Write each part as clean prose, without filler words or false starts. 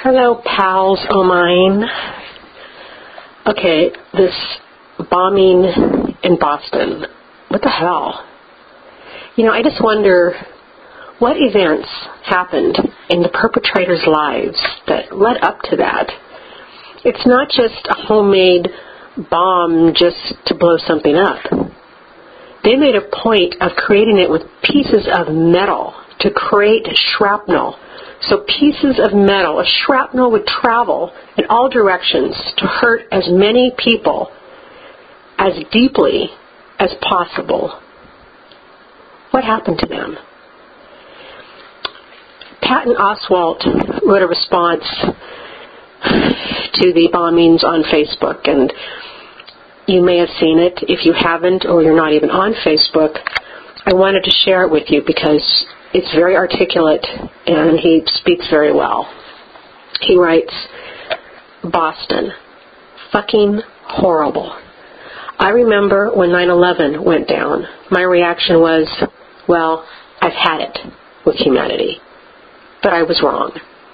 Hello, pals o' mine. Okay, this bombing in Boston. What the hell? I just wonder what events happened in the perpetrators' lives that led up to that. It's not just a homemade bomb just to blow something up. They made a point of creating it with pieces of metal to create shrapnel. So pieces of metal, a shrapnel would travel in all directions to hurt as many people as deeply as possible. What happened to them? Patton Oswalt wrote a response to the bombings on Facebook, and you may have seen it. If you haven't, or you're not even on Facebook, I wanted to share it with you because it's very articulate and he speaks very well. He writes, Boston, fucking horrible. I remember when 9/11 went down, my reaction was, well, I've had it with humanity. But I was wrong.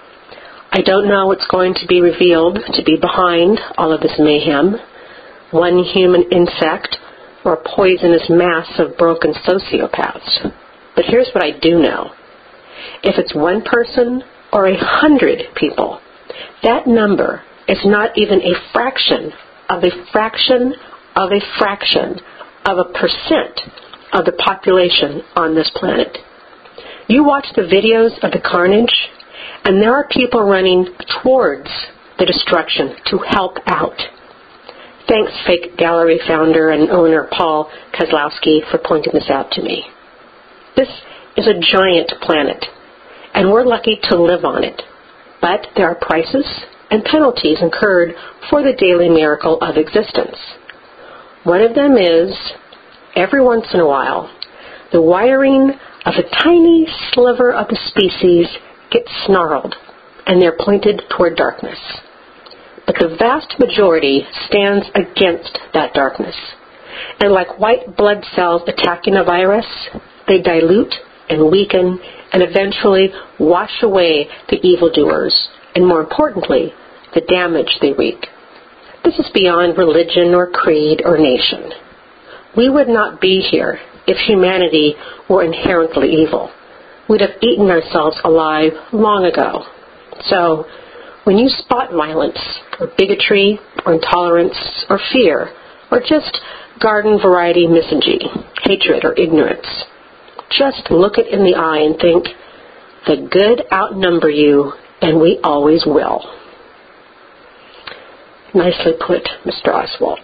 I don't know what's going to be revealed to be behind all of this mayhem. One human insect or a poisonous mass of broken sociopaths. But here's what I do know. If it's one person or 100 people, that number is not even a fraction of a fraction of a fraction of a percent of the population on this planet. You watch the videos of the carnage, and there are people running towards the destruction to help out. Thanks, Fake Gallery founder and owner Paul Kozlowski, for pointing this out to me. This is a giant planet, and we're lucky to live on it. But there are prices and penalties incurred for the daily miracle of existence. One of them is, every once in a while, the wiring of a tiny sliver of the species gets snarled, and they're pointed toward darkness. But the vast majority stands against that darkness. And like white blood cells attacking a virus, they dilute and weaken and eventually wash away the evildoers, and more importantly, the damage they wreak. This is beyond religion or creed or nation. We would not be here if humanity were inherently evil. We'd have eaten ourselves alive long ago. So, when you spot violence, or bigotry, or intolerance, or fear, or just garden variety misogyny, hatred, or ignorance, just look it in the eye and think, the good outnumber you, and we always will. Nicely put, Mr. Oswalt.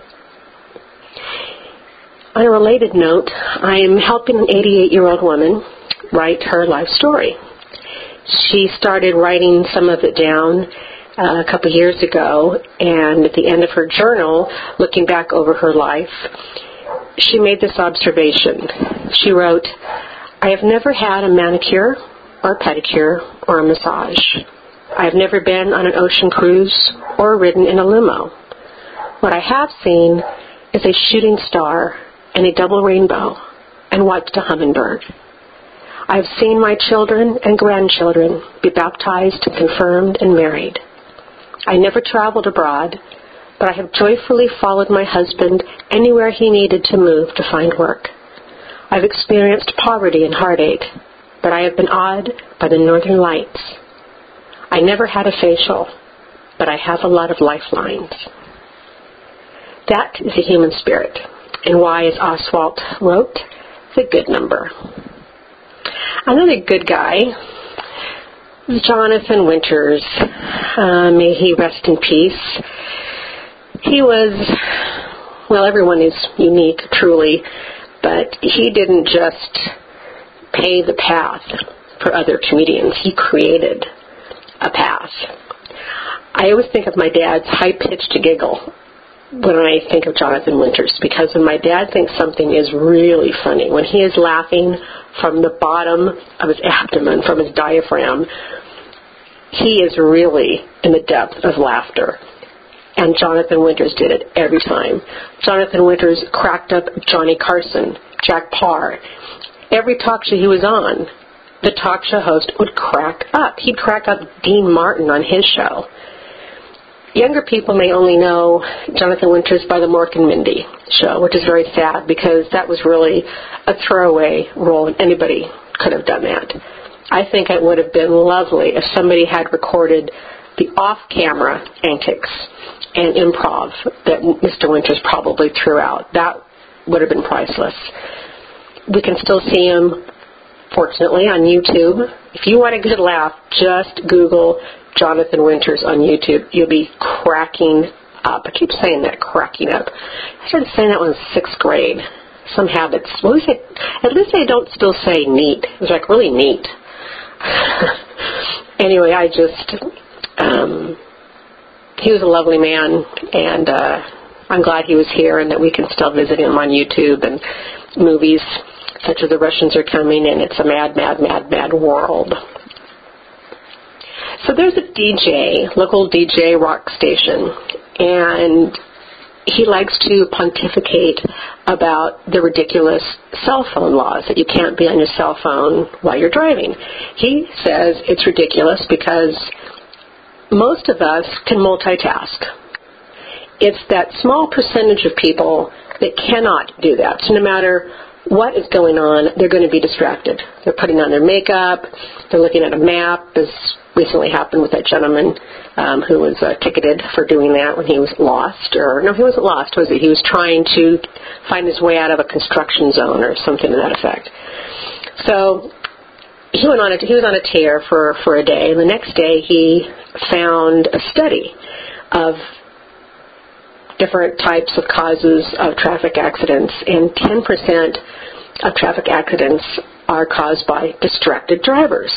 On a related note, I am helping an 88-year-old woman write her life story. She started writing some of it down a couple years ago, and at the end of her journal, looking back over her life, she made this observation. She wrote, I have never had a manicure or a pedicure or a massage. I have never been on an ocean cruise or ridden in a limo. What I have seen is a shooting star and a double rainbow and watched a hummingbird. I have seen my children and grandchildren be baptized and confirmed and married. I never traveled abroad, but I have joyfully followed my husband anywhere he needed to move to find work. I've experienced poverty and heartache, but I have been awed by the northern lights. I never had a facial, but I have a lot of lifelines. That is the human spirit, and why, as Oswalt wrote, the good number. Another good guy is Jonathan Winters. May he rest in peace. He was, well, everyone is unique, truly, but he didn't just pave the path for other comedians. He created a path. I always think of my dad's high-pitched giggle when I think of Jonathan Winters, because when my dad thinks something is really funny, when he is laughing from the bottom of his abdomen, from his diaphragm, he is really in the depth of laughter. And Jonathan Winters did it every time. Jonathan Winters cracked up Johnny Carson, Jack Parr. Every talk show he was on, the talk show host would crack up. He'd crack up Dean Martin on his show. Younger people may only know Jonathan Winters by the Mork and Mindy show, which is very sad because that was really a throwaway role and anybody could have done that. I think it would have been lovely if somebody had recorded the off-camera antics and improv that Mr. Winters probably threw out. That would have been priceless. We can still see him, fortunately, on YouTube. If you want a good laugh, just Google Jonathan Winters on YouTube. You'll be cracking up. I keep saying that, cracking up. I started saying that when I was 6th grade. Some habits. At least they don't still say neat. It was like really neat. Anyway, he was a lovely man, and I'm glad he was here and that we can still visit him on YouTube, and movies such as The Russians Are Coming and It's a Mad, Mad, Mad, Mad World. So there's a DJ, local DJ rock station, and he likes to pontificate about the ridiculous cell phone laws, that you can't be on your cell phone while you're driving. He says it's ridiculous because most of us can multitask. It's that small percentage of people that cannot do that. So no matter what is going on, they're going to be distracted. They're putting on their makeup, they're looking at a map, as recently happened with that gentleman who was ticketed for doing that when he was lost. Or, no, he wasn't lost, was he? He was trying to find his way out of a construction zone or something to that effect. So he was on a tear for a day, and the next day he found a study of different types of causes of traffic accidents, and 10% of traffic accidents are caused by distracted drivers.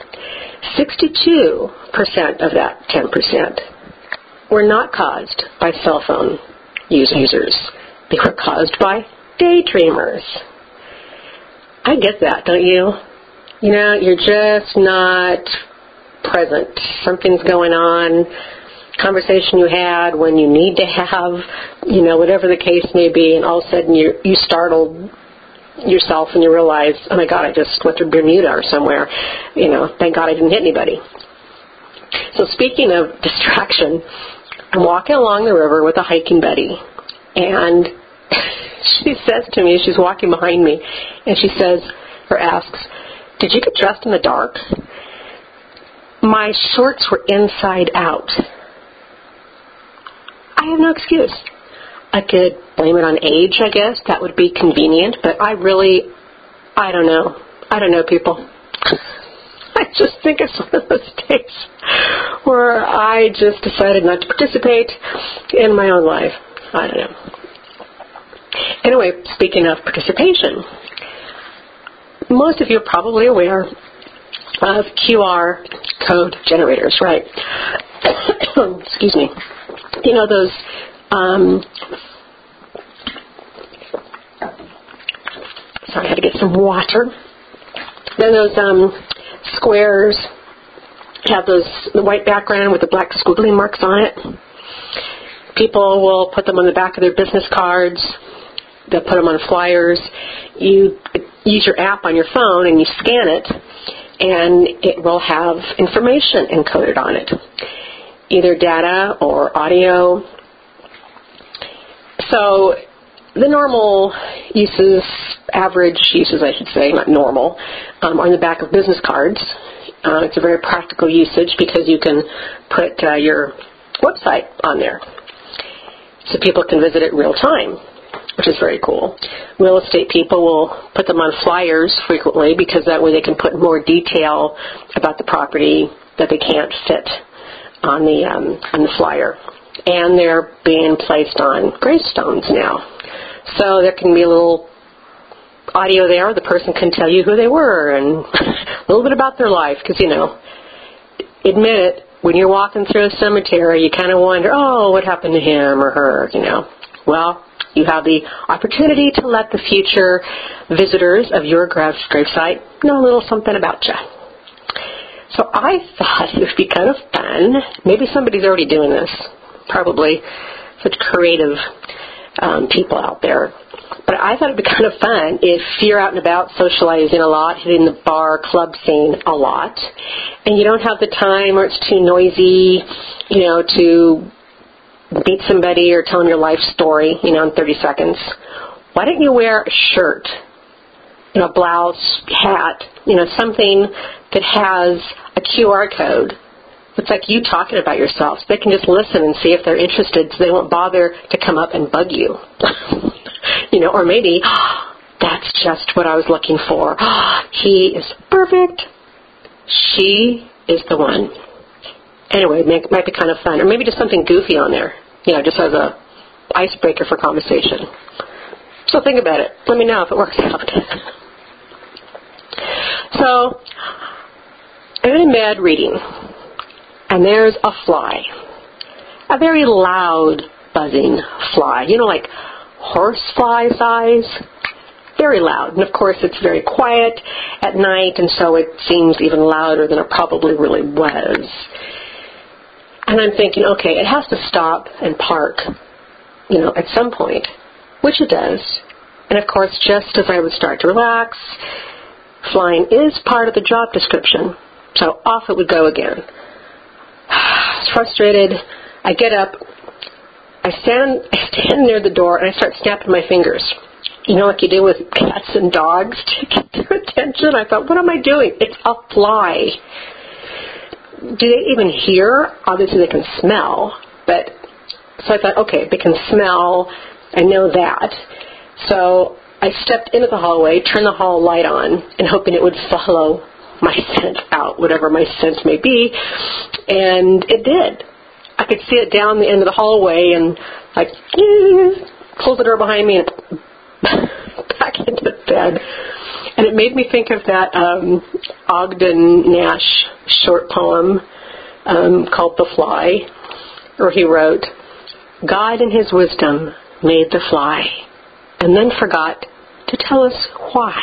62% of that 10% were not caused by cell phone users. They were caused by daydreamers. I get that, don't you? You know, you're just not present. Something's going on. Conversation you had when you need to have, whatever the case may be, and all of a sudden you startled yourself and you realize, oh my God, I just went to Bermuda or somewhere. Thank God I didn't hit anybody. So speaking of distraction, I'm walking along the river with a hiking buddy, and she says to me, she's walking behind me, and she says, or asks, did you get dressed in the dark? My shorts were inside out. I have no excuse. I could blame it on age, I guess. That would be convenient, but I don't know. I don't know, people. I just think it's one of those days where I just decided not to participate in my own life. I don't know. Anyway, speaking of participation, most of you are probably aware of QR code generators, right? Excuse me. Those sorry, I had to get some water. Then those squares have the white background with the black squiggly marks on it. People will put them on the back of their business cards. They'll put them on flyers. You use your app on your phone and you scan it, and it will have information encoded on it, either data or audio. So the normal uses, average uses I should say, not normal, are on the back of business cards. It's a very practical usage because you can put your website on there so people can visit it real time, which is very cool. Real estate people will put them on flyers frequently because that way they can put more detail about the property that they can't fit on the flyer. And they're being placed on gravestones now. So there can be a little audio there. The person can tell you who they were and a little bit about their life. Because, admit it, when you're walking through a cemetery, you kind of wonder, oh, what happened to him or her, Well, you have the opportunity to let the future visitors of your gravesite know a little something about you. So I thought it would be kind of fun. Maybe somebody's already doing this. Probably such creative people out there. But I thought it'd be kind of fun if you're out and about socializing a lot, hitting the bar, club scene a lot, and you don't have the time or it's too noisy, to meet somebody or tell them your life story, in 30 seconds. Why don't you wear a shirt, a blouse, hat, something that has a QR code. It's like you talking about yourself. So they can just listen and see if they're interested so they won't bother to come up and bug you. Or maybe, that's just what I was looking for. He is perfect. She is the one. Anyway, it might be kind of fun. Or maybe just something goofy on there, just as a icebreaker for conversation. So think about it. Let me know if it works out. So, I'm in bed reading, and there's a fly. A very loud, buzzing fly. Like horsefly size. Very loud. And, of course, it's very quiet at night, and so it seems even louder than it probably really was. And I'm thinking, okay, it has to stop and park, at some point, which it does. And, of course, just as I would start to relax, flying is part of the job description. So off it would go again. I was frustrated. I get up. I stand near the door, and I start snapping my fingers. Like you do with cats and dogs to get their attention. I thought, what am I doing? It's a fly. Do they even hear? Obviously, they can smell. So I thought, okay, they can smell. I know that. So I stepped into the hallway, turned the hall light on, and hoping it would follow my scent out, whatever my scent may be. And it did. I could see it down the end of the hallway and close the door behind me and back into bed. And it made me think of that Ogden Nash short poem called The Fly, where he wrote, God in his wisdom made the fly and then forgot to tell us why.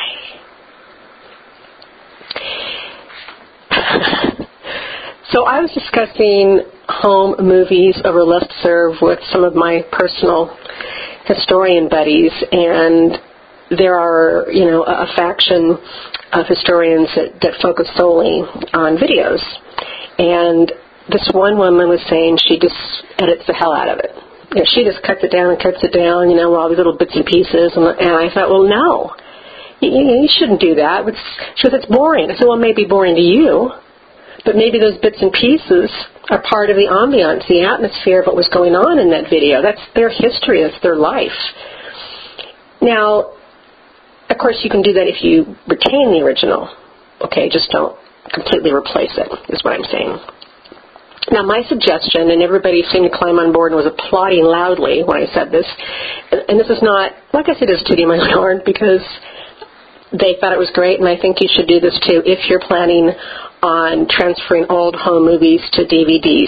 So I was discussing home movies over listserv with some of my personal historian buddies, and there are, a faction of historians that focus solely on videos. And this one woman was saying she just edits the hell out of it. She just cuts it down, all these little bits and pieces. And I thought, well, no, you shouldn't do that. She goes, it's boring. I said, well, it may be boring to you, but maybe those bits and pieces are part of the ambiance, the atmosphere of what was going on in that video. That's their history. That's their life. Now, of course, you can do that if you retain the original. Okay, just don't completely replace it, is what I'm saying. Now, my suggestion, and everybody seemed to climb on board and was applauding loudly when I said this, and this is not, like I said, it's tooting my own horn because they thought it was great, and I think you should do this too if you're planning on transferring old home movies to DVDs.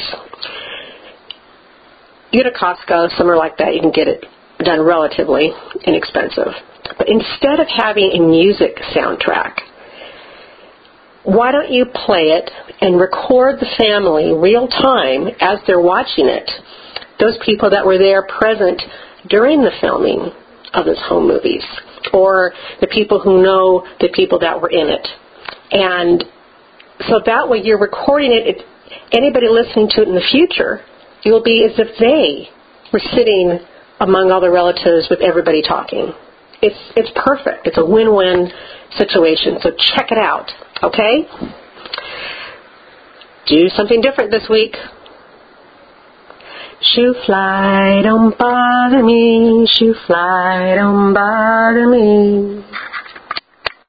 You go to Costco, somewhere like that, you can get it done relatively inexpensive. But instead of having a music soundtrack, why don't you play it and record the family real time as they're watching it, those people that were there present during the filming of those home movies, or the people who know the people that were in it. And so that way you're recording it. Anybody listening to it in the future, it will be as if they were sitting among all the relatives with everybody talking. It's perfect. It's a win-win situation. So check it out, okay? Do something different this week. Shoo fly, don't bother me. Shoo fly, don't bother me.